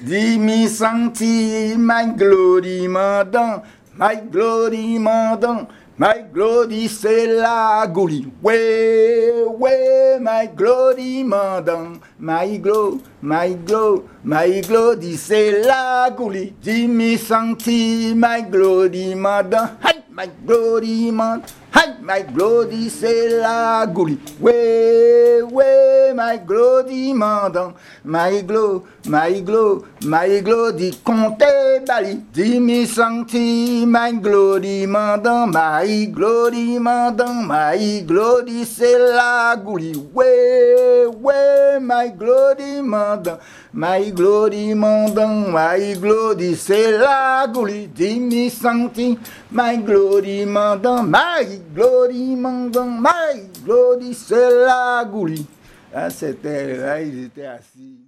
Dimmi senti, my glory mandant, my glory mandant, my glory c'est la goulie. Ouais, my glory mandant, my glory c'est la goulie. Dimmi senti, my glory mandant, my glory mandant. Hi, my glory c'est la goulie. Ouais, my glory mandant, my glory compte bali. Dimmi senti, my glory mandant, my glory c'est la goulie. Ouais, my glory mandant, my glory c'est la goulie. Dimmi senti, my glory mandant, my glory c'est la goulie. Ah, c'était là, ils étaient assis.